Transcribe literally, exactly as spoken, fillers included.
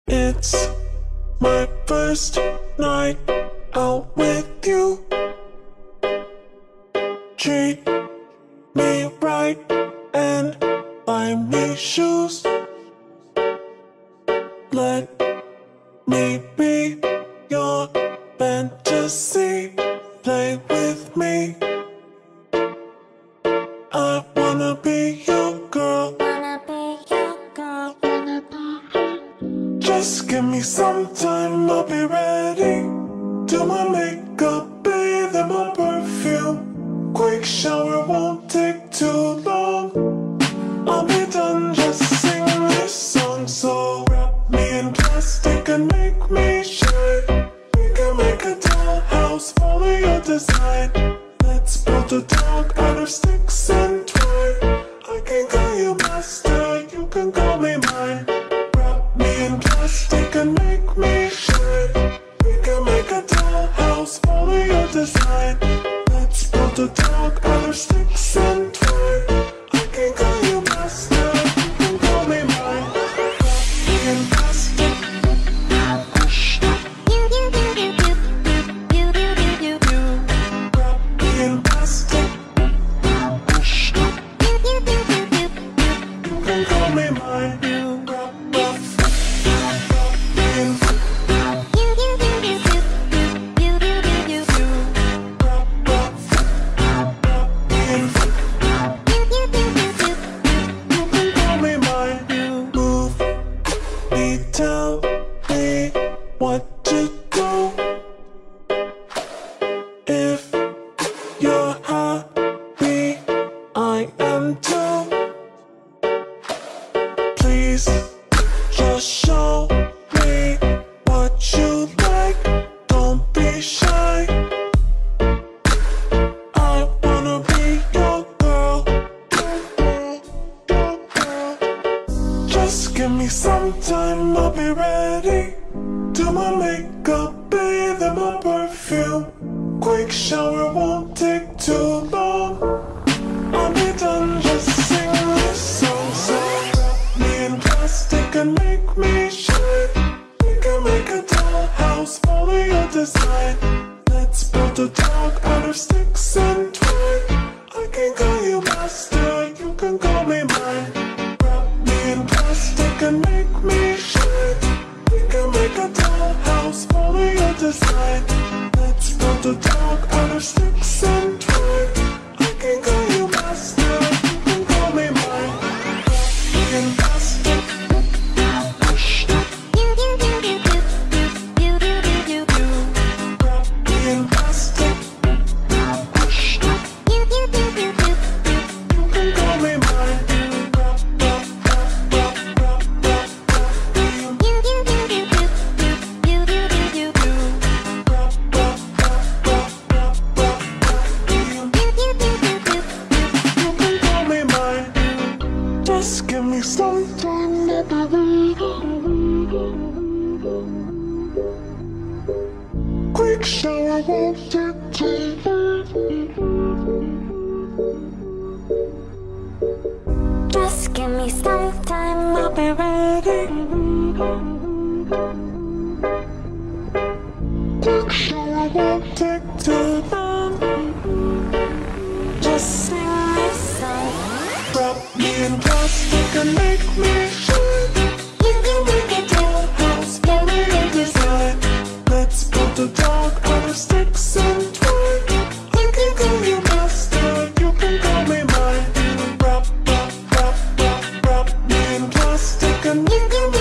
It's my first night out with you. Treat me right and buy me shoes. Let me be your fantasy. Play with me. I wanna be your girl. Wanna be your girl, wanna be. Just give me some time, I'll be ready. Do my makeup, bathe in my perfume. Quick shower won't take too long. I'll be done, just sing this song. So wrap me in plastic and make me shine. We can make a dollhouse, follow your design. Let's build a dog out of sticks and twine. I can call you master, you can call me mine. Wrap me in plastic and make me shine. We can make a dollhouse, follow your design. Let's build a dog out of sticks and twine. I can call you master, you can call me mine. Wrap me in plastic. You, you, you, you, you, you, you, you, you, you. Wrap me in plastic. You, you, you, you, you, You can call me mine. Wrap, wrap, wrap me in. you, you, you, you, you, you, you, you, you, you. Wrap, wrap, wrap me in. You, you, you, you, you, You can call me mine. Move me, tell me what to do. If you're happy, I am too. Please just show me what you like. Don't be shy. I wanna be your girl. Just give me some time, I'll be ready. Do my makeup, bathe in my perfume. Quick shower won't take too long. I'll be done, just sing this song. So wrap me in plastic and make me shine. We can make a dollhouse, follow your design. Let's build a dog out of sticks and twine. I can call you master, you can call me mine. Wrap me in plastic and make me shine. We can make a dollhouse, follow your design. Let's build a dog out of sticks and twine. I can call you master, you can call me mine. Wrap me in plastic. you, you, you, you, you, you, you, you, you, you. Wrap me in plastic. You, you, you, you, you, You can call me mine. Wrap, wrap, wrap, wrap, wrap, wrap, wrap me in. you, you, you, you, you, you, you, you, you, you. Wrap, wrap, wrap, wrap, wrap, wrap, wrap me in. You, you, you, you, you. You can call me mine. Just give me some time, baby. Quick shower won't take too long. Just give me some time, I'll be ready. Quick shower won't take too long. just sing this song. Wrap me in plastic and make me shine. You can make a dollhouse, follow your design. Let's build a dog out of sticks and twine. I can call you master, you can call me mine. Wrap, wrap, wrap, wrap, wrap me in plastic and you can